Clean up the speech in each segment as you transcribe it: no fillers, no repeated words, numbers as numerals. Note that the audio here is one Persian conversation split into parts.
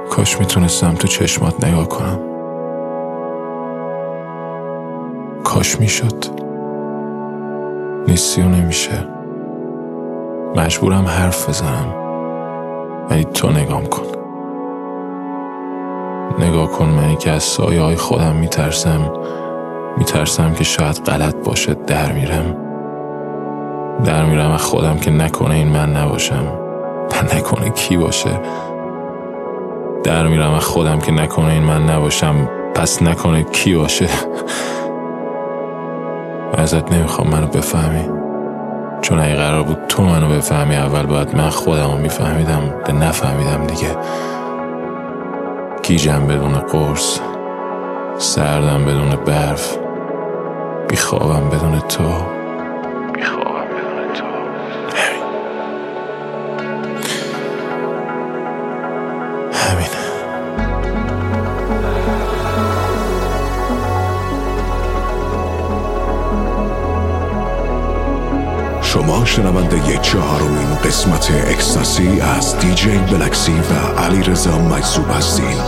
کاش میتونستم تو چشمات نگاه کنم. کاش میشد. نیستی و نمیشه. مجبورم حرف بزنم، ولی تو نگام کن. نگاه کن منی که از سایه های خودم میترسم که شاید غلط باشه. در میرم از خودم که نکنه این من نباشم و نکنه کی باشه. در میرم از خودم که نکنه این من نباشم پس نکنه کی باشه. ازت نمیخوام منو بفهمی، چون اگه قرار بود تو منو بفهمی اول باید من خودم رو میفهمیدم. ده نفهمیدم دیگه. گیجم بدون قرص، سردم بدون برف، بیخوابم بدون تو. همین. شما شنونده 4مین قسمت اکستاسی از دیجی بلکسی و علیرضا مجذوب هستین.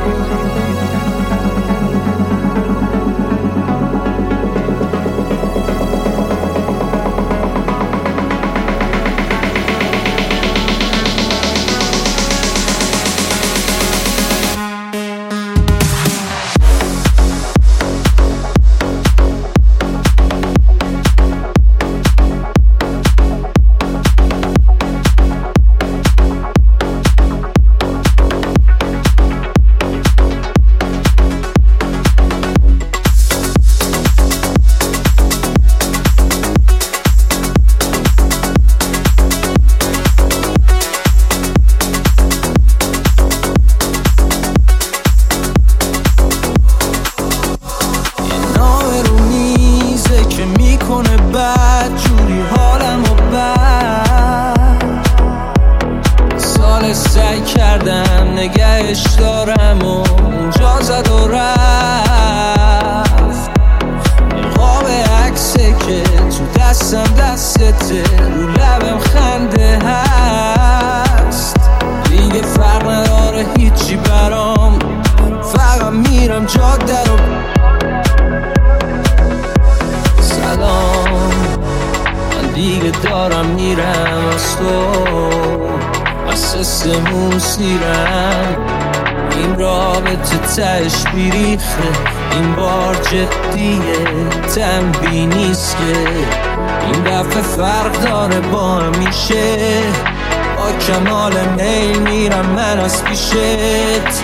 سعی کردم نگهش دارم و اونجا زد و رفت. نقاب عکسه که تو دستته، رو لبم خنده هست. دیگه فرق نداره هیچی برام، فقط میرم جاده رو. سلام، من دیگه دارم میرم از تو، سمون سیرم. این رابطه تهش بیریخه، این بار جدیه، تنبیه نیست که این دفعه فرق داره با همیشه. با کمال میل میرم من از پیشت،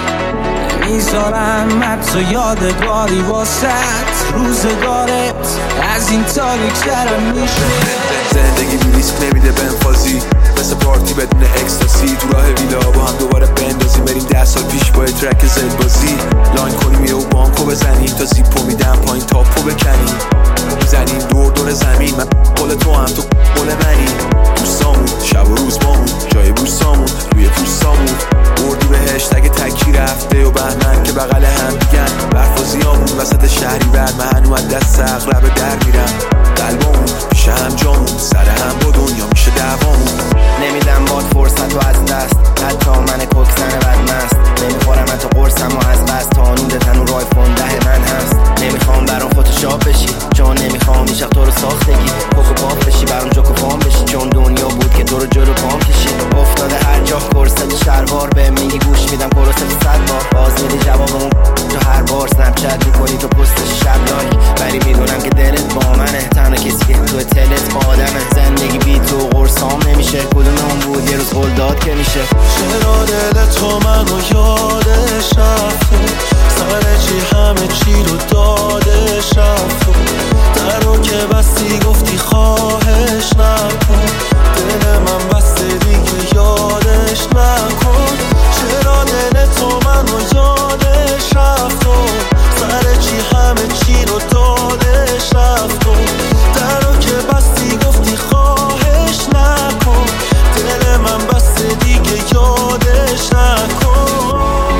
نمیذارم حتی یادگاری واسط. روزگارت از این تاریک‌ترم میشه. زندگی بی ریسک نمیده بنفازی، مثل پارتی بدون اکستاسی. تو راه ویلا با هم دوباره بندازیم، بریم 10 سال پیش با ترک زلبازی. لاین کنیم یه و بانکو بزنیم، تا زیپو میدم پایین تاپو بکنیم. میزنیم دور زمین، من قول تو هم تو قول منی. دوستامون شب و روز بامون، جای بوسامون روی پوستامون. بردی بهشت اگه تکی رفته و بهمن که بغل هم دیگن. برفازیامون وسط شهری ورد، من هنو از دست اغرب در میرم. قلبامون پیشه هم جامون، سر هم با دنیا میشه دوامون. نمیدم باد فرصت و از دست، حتی من کوکسن بدمست. نمیخورم حتی قرصم و از بست، تا نوده تنو رای فون ده من هست. نمیخوام برام فوتوشاپ بشی، چون نمیخوام ایشق تو رو ساختگی. کوکو پاپ بشی برام جوکو پام بشی، چون دنیا بود که تو رو جلو پام کشی. افتاده هر جا کرست شلوار، به میگی گوش میدم کرست 100 بار. باز میدی جوابمون تو هر بار، سنپ چت میکنی تو پستش شب لایک. ولی میدونم که دلت با منه، تنها کسی که تو تلت با آدمه. زندگی بی تو قرصام نمیشه، کدوممون بود یه روز قول داد که میشه. چرا دل تو منو یادش رفته، سر چی همه چی رو دادش رفته. در رو که بستی گفتی خواهش نکن، دل من بسته دیگه یادش نکن. چرا دل تو منو یادش رفته، سر چی همه چی رو دادش رفته. در رو که بستی گفتی خواهش نکن، دل من بسته دیگه یادش نکن.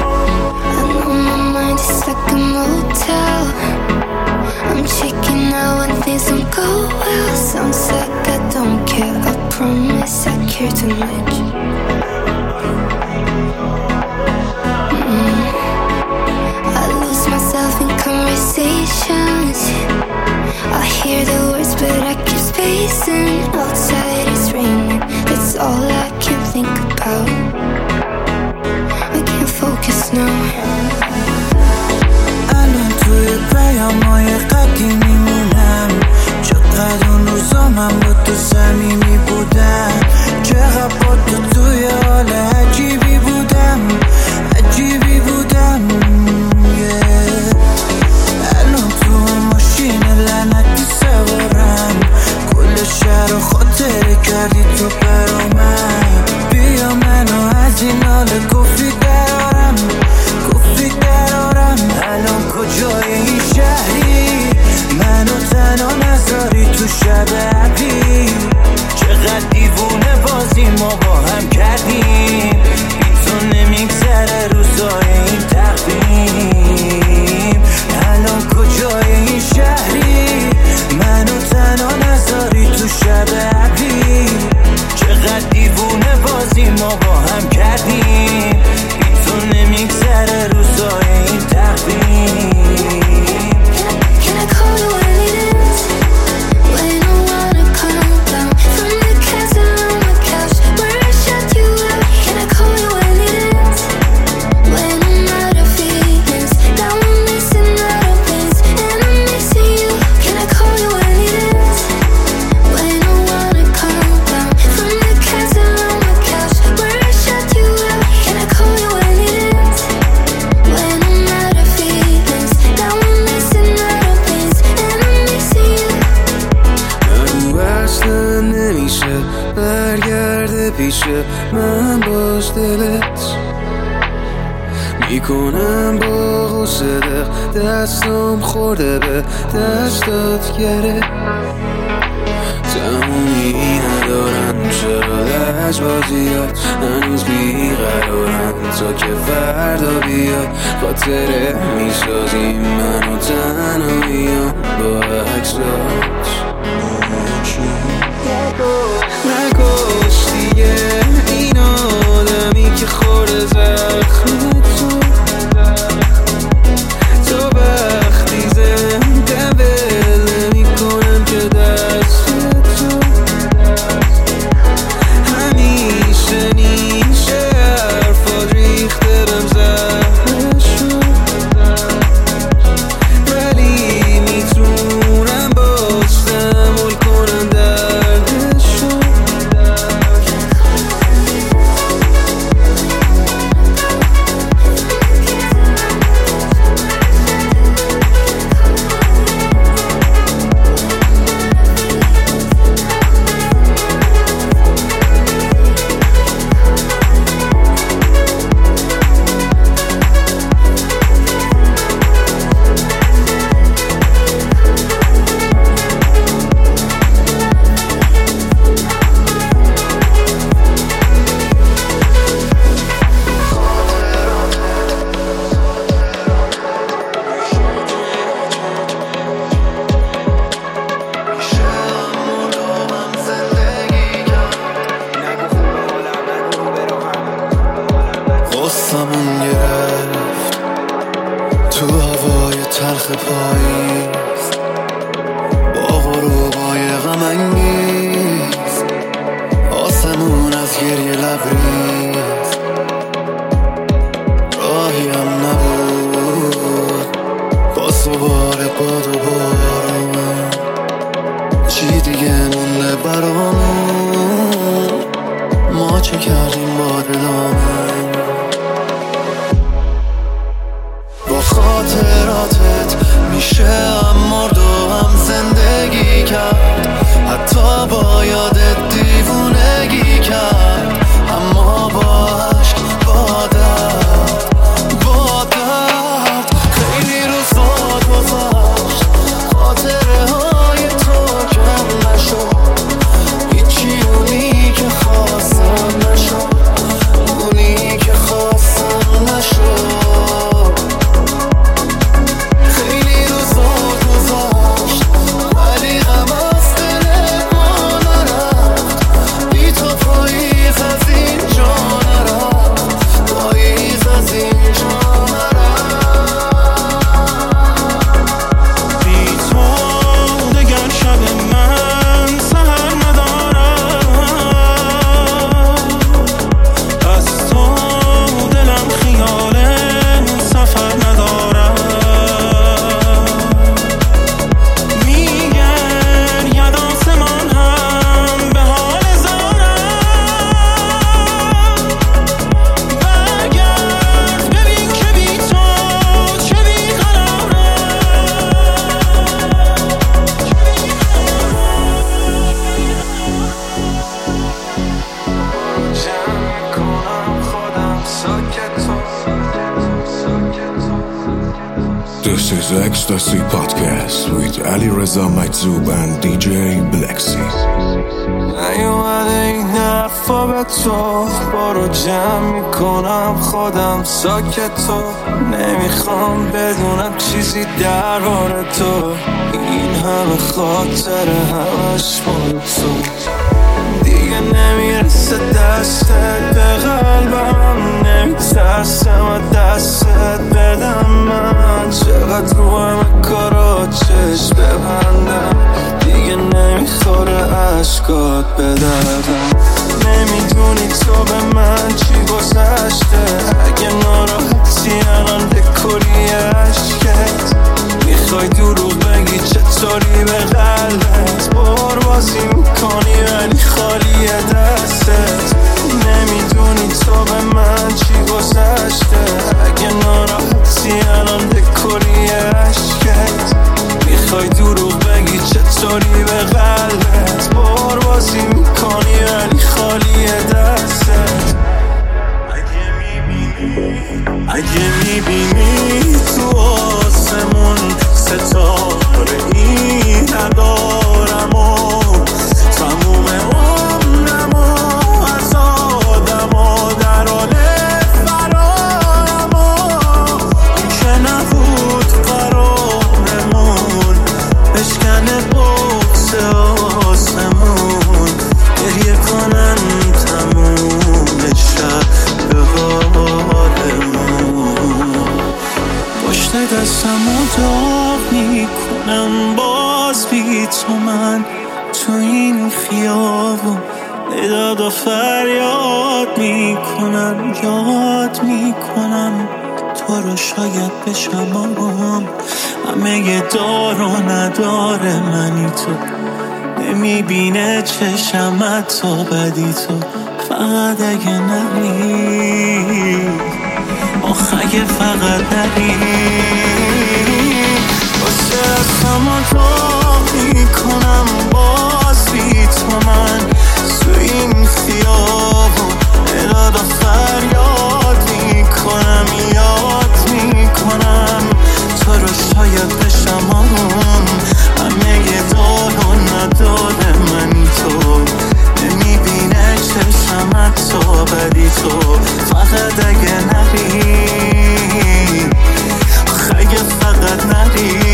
I'm checking out when things don't go well. Sounds like I don't care, I promise I care too much. I hear the words but I keep spacing. Outside it's raining, that's all I can think about. I can't focus now. الان توی پیام‌های قدیمی مونم، چقدر اون روزا من با تو صمیمی بودم، چقدر با تو توی حال عجیبی بودم الان تو ماشین لعنتی سوارم، کل شهر رو خاطره کردی تو برا من. بیا منو از این حال کفی درارم الان کجای این شهری؟ منو تنها نذاری تو شب ابری، چقدر دیوونه بازی ما با هم کردیم، بی تو نمیگذره روزای این تقویم. الان کجای این شهری؟ منو تنها نذاری تو شب ابری، چقدر دیوونه بازی ما با هم کردیم، بی تو نمیگذره روزای این تقویم. Can I call you when it is? When I wanna come down from the castle on my couch where I shut you out. Can I call you when it is? When I'm out of feelings, now I'm missing out of things and I'm missing you. Can I call you when it is? When I wanna come down from the castle on my couch where I shut you out. Can I call you when it is? When I'm out of feelings, now I'm missing out of things and I'm missing you. اصلا نمیشه برگرده پیش من، باز دلت میکنم با غصه دستم خورده به دستات گره، تمومی ندارن چرا لجبازیات، هنوز بیقرارن تا که فردا بیاد، خاطره میسازیم منو تنهاییم با عکسات. نکش دیگه این آدمی که خورده زخم تو وقتی زنده ول نمی‌کنم که دست تو همیشه نیشه حرفات ریخته بهم زهره شد، ولی میتونم باز تحمل کنم دردشو. قصمون گرفت تو هوای تلخ پاییز، با غروبای غم انگیز، آسمون از گریه لبریز، راهی هم نبود با سوار باد و بارون، چی دیگه مونده برامون، ما چه کردیم با دلامون. خاطراتت میشه هم مرد و هم زندگی کرد، حتی با یادت دیوونگی کرد، اما با عشق با درد خیلی روزات گذشت، خاطره های تو کم نشد، هیچی اونی که خواستم نشد، اونی که خواستم نشد. is Ecstasy Podcast with Ali Reza Majzoub and DJ Blacksy. نیومده این حرفا به تو، برو جمع میکنم خودم ساکتو، نمیخوام بدونم چیزی درباره تو، این همه خاطر همش مال تو، دیگه نمیرسه دستت به قلبم، نمیترسم از دستت بدم من، چقدر رو همه کارا چشم ببندم، دیگه نمیخوره عشقات به دردم، نمیدونی تو به من چی گذشته، اگه ناراحتی الان دکوری عشقت، میخوای دروغ بگی چطوری به قلبت، بازی میکنی ولی خالی دستت، نمیدونی تو به من چی گذشته، اگه ناراحتی الان دکوری عشقت، میخوای دروغ بگی چطوری به قلبت، بازی میکنی ولی خالی دستت، اگه میبینی تو آسمون ستاره ای ندارم و تموم عمرم و از آدم و در حال فرارم و این که نبود قرارمون بشکنه بغض آسمون، گریه کنن تموم شب به حالمون، پشت دستمو داغ میکنم باز بی تو من تو این خیابون، نداد و فریاد میکنم، یاد میکنم تو رو شاید بشم همه دار و نداره منی تو، نمیبینه چشمت تو بدی تو، فقط اگه نری اگه فقط نری واسه دستمو داغ میکنم باز بی تو من تو این خیابون، نداد و فریاد میکنم، یاد میکنم تو رو شاید بشم همه دار و نداره منی تو، نمیبینه چشمت تو بدی تو، فقط اگه نری اگه فقط نری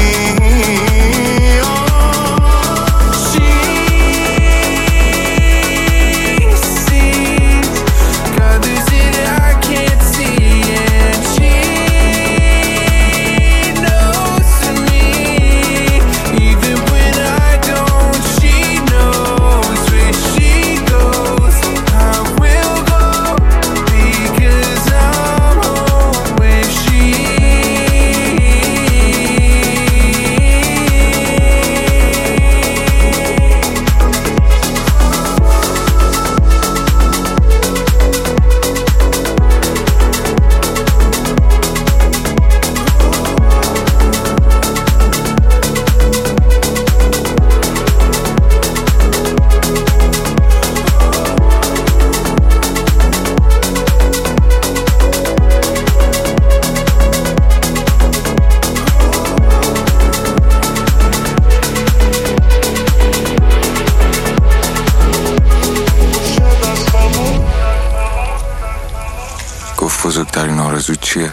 بزرگترین آرزو چیه؟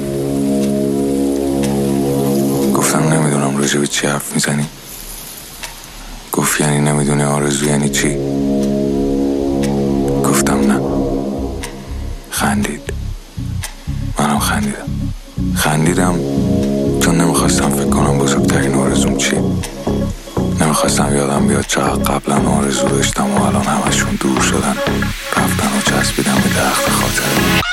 گفتم نمیدونم راجع به چی حرف میزنی. گفت یعنی نمیدونی آرزو یعنی چی؟ گفتم نه. خندید. منم خندیدم چون نمیخواستم فکر کنم بزرگترین آرزوم چیه. نمیخواستم یادم بیاد چقدر قبلا آرزو داشتم و الان همشون دور شدن، رفتن و چسبیدم به درخت خاطره.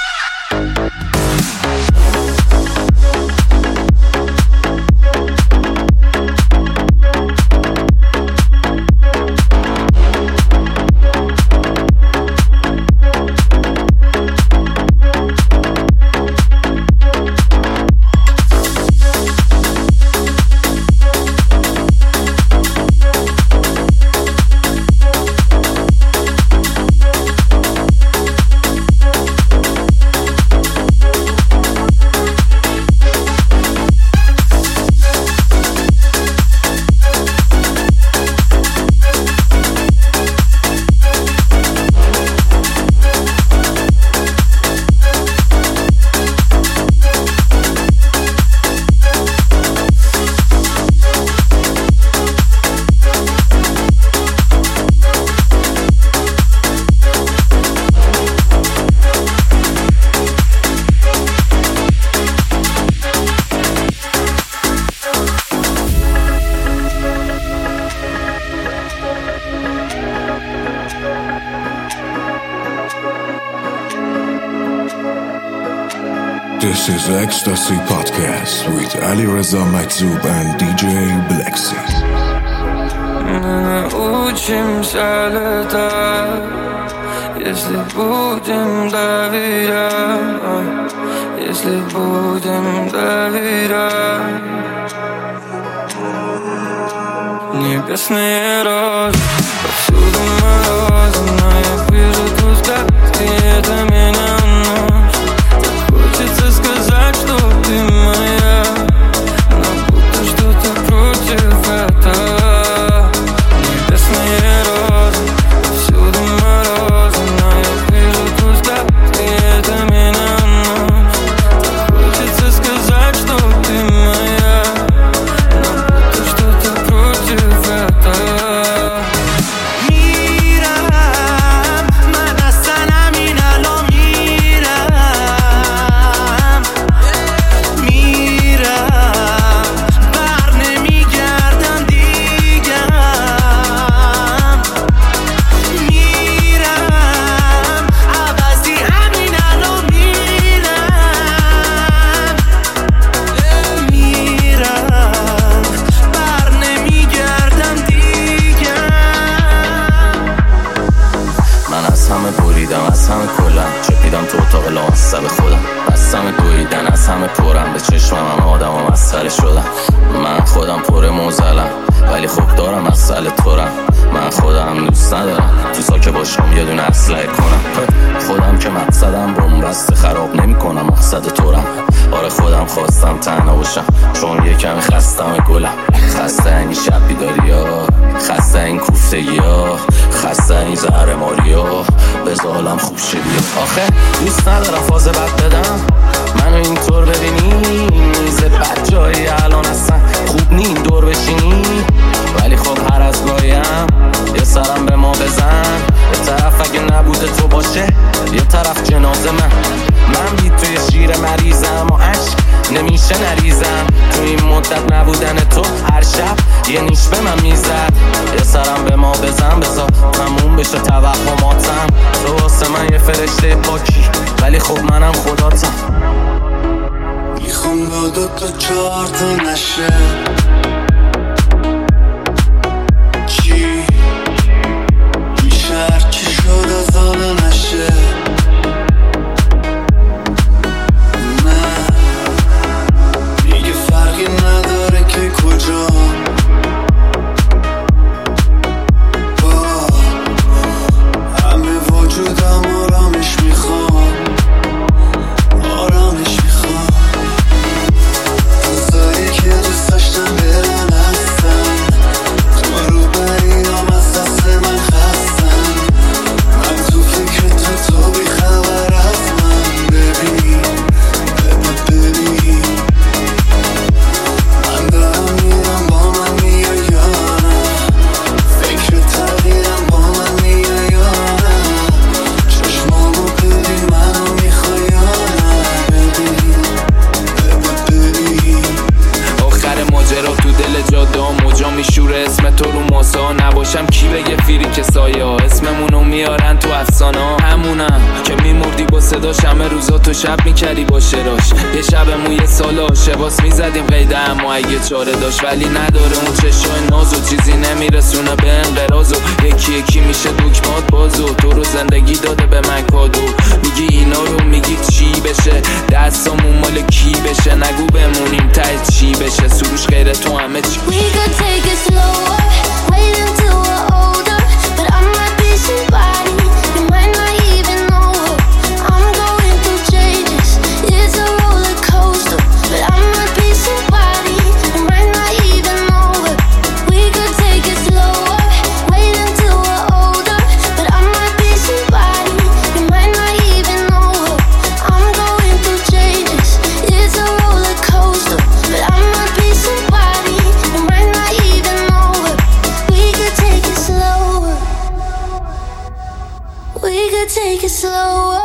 This is Ecstasy Podcast with Ali Reza Maizub and DJ Blacksy. Учимся летать, если будем доверять, если будем доверять. Небесные розы, повсюду морозы, но я вижу твой взгляд, и это меня уносит. Так хочется сказать, что ты моя, но будто что-то против этого. Небесные розы, повсюду морозы, но я вижу твой взгляд, и это меня уносит. Так хочется сказать, что ты моя, но будто что-то против этого. من خودم پر موزلم ولی خب دارم مسئله تورم. من خودم دوست ندارم تو ساکه باشم یه دونه اسلحه کنم. خودم که مقصدم بنبسته خراب نمی کنم مقصد تورم. آره خودم خواستم تنها باشم چون یه کمی خستم گلم. خسته این شب بیداری ها، خسته این کوفتگی ها، خسته این زهرماری ها. بذار حالم خوب شه بیا. آخه دوست ندارم فاز بد بدم، منو اینطور ببینی میز بد جایی الان اصلا خوب نی این دور بشینی. ولی خب هر از گاهیم یه سرم به ما بزن. یه طرف اگه نبوده تو باشه، یه طرف جنازه من بی توی شیر مریضم و عشق نمیشه نریزم. تو این مدت نبودن تو هر شب یه نیش به من میزد. یه سرم به ما بزن بذار تموم بشه توهماتم. تو واسه من یه فرشته پاکی ولی خب منم خداتم. میخوام با 2 تا 4 تا نشه چی میشه هرچی شد از حالا نشه. نه میگه فرقی نداره که کجا با همه وجودم آرامش میخوام. آرامش میخوام روزایی که دوست داشتم برن هستن. تو رو برینام از دست من خستن. من تو فکر تو بی خبر از من. ببین من دارم میرم با من میای یا نه. فکر تغییرم با من میای یا نه. چشمامو ببین منو میخوای یا نه. ببین آخر ماجرا تو دل جاده موجا میشوره. اسم تو رو ماسا نباشم کی بگه فیری که سایه ها اسممونو میارن تو افسانه ها. همونم که میمردی با صداش همه روزا تو شب میکردی با شراش. یه شب موی سال عاشقاس میزدیم قیده اما اگه چاره داشت. ولی نداره اون چشای نازو چیزی نمیرسونه به انقراض. و یکی یکی میشه دکمات بازو. تو رو زندگی داده به من کادو. میگی اینا رو میگی چی بشه، دستامون مال کی بشه. نگو بمونیم ته چی بشه، سروش غیر تو همه چی. We could take it slower, wait until we're older. But I might be somebody you might not even know. I'm going through changes, it's a roller coaster. But I might be somebody you might not even know it. We could take it slower, wait until we're older. But I might be somebody you might not even know it. I'm going through changes, it's a roller coaster. But I might be somebody you might not even know it. We could take it slower. We could take it slower.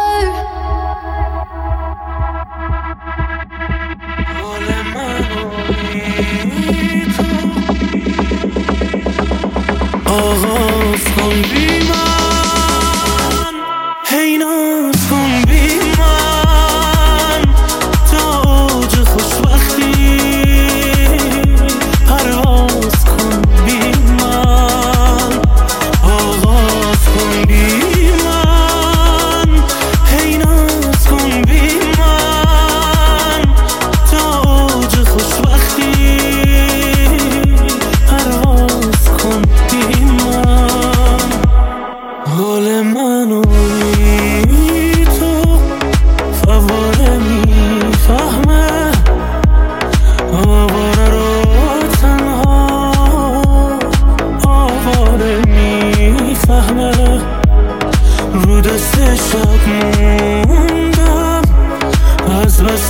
آغاز کن بی من، هی ناز کن بی من. دست شب موندم، از بس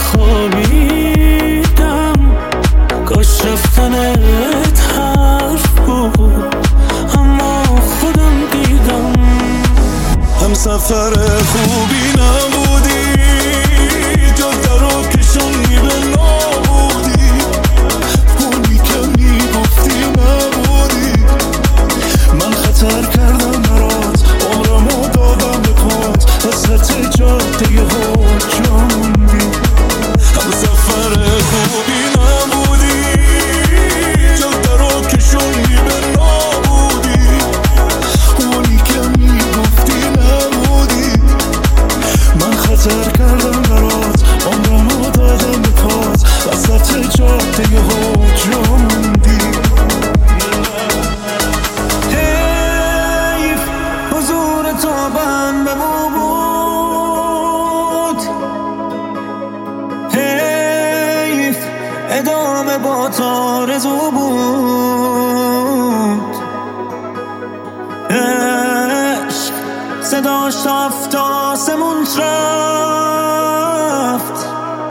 نخوابیدم. کاش رفتنت حرف بود اما خودم دیدم. هم سفر خوبی نبودی، جا درو کشونی به نابودی. اونی که میگفتی نبودی. من خطر کردم برات، عمرمو دادم به پات، وسط جاده ها جا موندی. هم سفر خوبی نبودی، جا درو کشونی به نابودی. اونی که میگفتی نبودی. من خطر کردم برات، عمرمو دادم به پات، وسط جاده ها جا موندی. حیف حضور تو بندمو بود، حیف ادامه با تارزو بود. عشق صداش تافت آسمون رفت،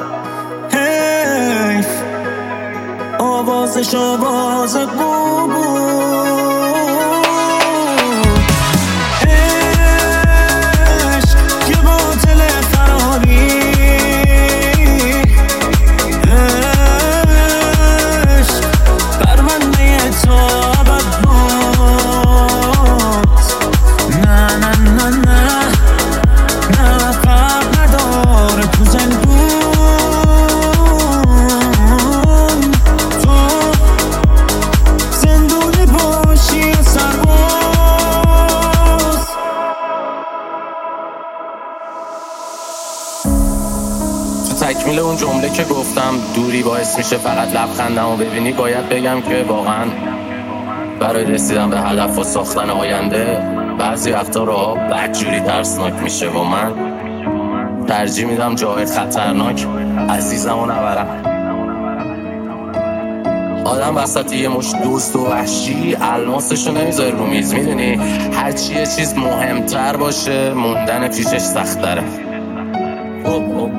حیف آوازش آواز بو بود. عشق یه باطل فراری، عشق پرونده تو ابد بود. نه نه نه نه نه قبل نداره تو زندون. تو زندونی باشی و سرباز. تو تکمیل اون جمله که گفتم دوری باعث میشه فقط لبخندمو ببینی، باید بگم که واقعا برای رسیدن به هدف و ساختن آینده بعضی وقتا راه بدجوری ترسناک میشه و من ترجیح میدم جای خطرناک عزیزمو نبرم. آدم وسط یه مش دوست و وحشی الماسشو نمیذاره رو میز، میدونی هرچی یه چیز مهمتر باشه موندن پیشش سخت‌تره.